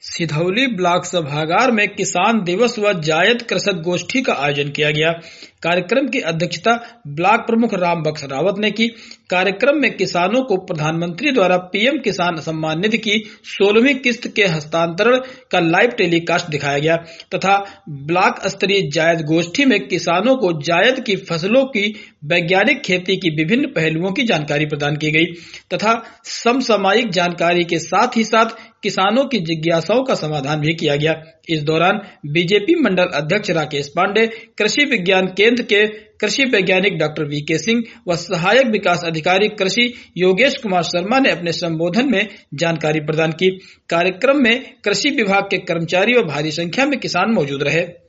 Sidhauli block सभागार में किसान दिवस व जायद कृषक गोष्ठी का आयोजन किया गया। कार्यक्रम की अध्यक्षता ब्लॉक प्रमुख रामबख्श रावत ने की। कार्यक्रम में किसानों को प्रधानमंत्री द्वारा पीएम किसान सम्मान निधि की 16वीं किस्त के हस्तांतरण का लाइव टेलीकास्ट दिखाया गया तथा ब्लॉक स्तरीय जायद गोष्ठी में किसानों को जायद की फसलों की वैज्ञानिक खेती की विभिन्न पहलुओं की जानकारी प्रदान की गई तथा समसामयिक जानकारी के साथ ही साथ किसानों की जिज्ञासाओं का समाधान भी किया गया। इस दौरान बीजेपी मंडल अध्यक्ष राकेश पांडे, कृषि विज्ञान केंद्र के कृषि वैज्ञानिक डॉक्टर वीके सिंह व सहायक विकास अधिकारी कृषि योगेश कुमार शर्मा ने अपने संबोधन में जानकारी प्रदान की। कार्यक्रम में कृषि विभाग के कर्मचारी व भारी संख्या में किसान मौजूद रहे।